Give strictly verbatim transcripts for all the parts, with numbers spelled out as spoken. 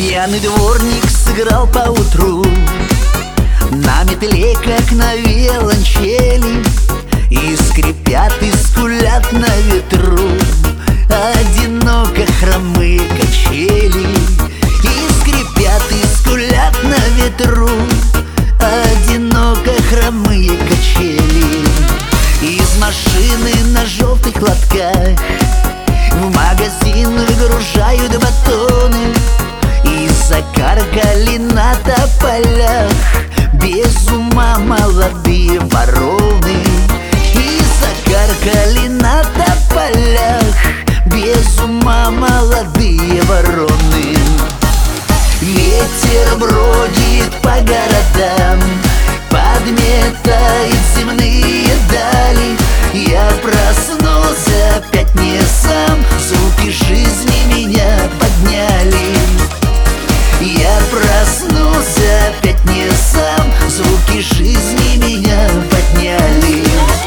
Пьяный дворник сыграл поутру на метле, как на виолончели, и скрипят, и скулят на ветру одиноко хромые качели. И скрипят, и скулят на ветру одиноко хромые качели. Из машины на желтых лотках в магазин выгружают батоны, и закаркали на тополях без ума молодые вороны. И закаркали на тополях без ума молодые вороны. Ветер бродит по городам, подметает земные дали. Я проснулся опять не сам, звуки жизни меня подняли. Я проснулся опять не сам, звуки жизни меня подняли.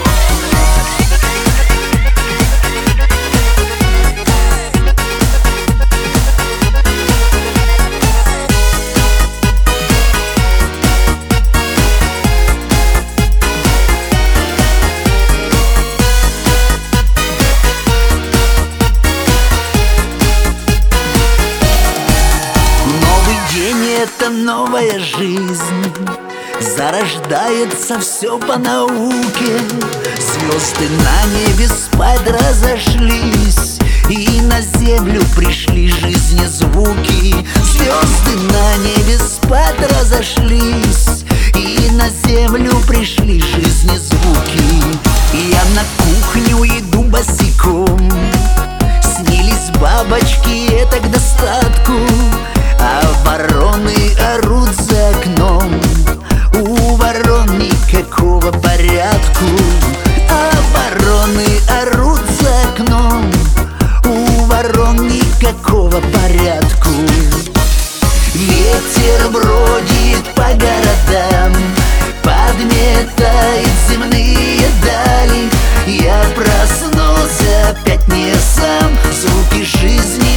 Это новая жизнь, зарождается все по науке. Звезды на небе спать разошлись, и на землю пришли жизни звуки. Звезды на небе спать разошлись, и на землю пришли жизни звуки. Я на кухню иду босиком, снились бабочки, это к достатку. А вороны орут за окном, у ворон никакого порядку. А вороны орут за окном, у ворон никакого порядку. Ветер бродит по городам, подметает земные дали. Я проснулся опять не сам, звуки жизни